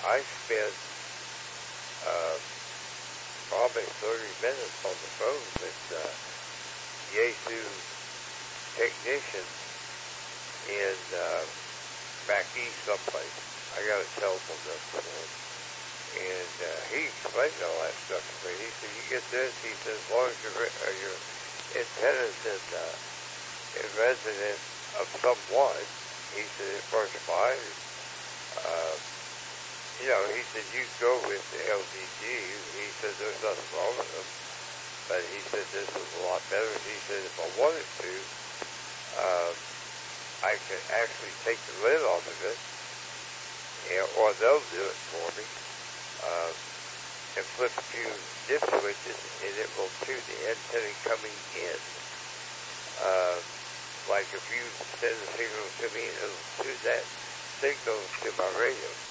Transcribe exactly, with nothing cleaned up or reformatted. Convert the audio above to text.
I spent uh, probably thirty minutes on the phone with uh, Yaesu technician in uh, back east someplace. I got a telephone number for him. And uh, he explained all that stuff to me. He said, you get this, he said, as long as your, uh, your antenna's in, uh, in resident of someone, he said, it works fine. Uh, you know, he said, you go with the L D G. He said, there's nothing wrong with them. But he said, this is a lot better. He said, if I wanted to, uh, I could actually take the lid off of it, and, or they'll do it for me. Uh, and flip a few dip switches, and it will tune the antenna coming in. Uh, like if you send a signal to me, it'll tune that signal to my radio.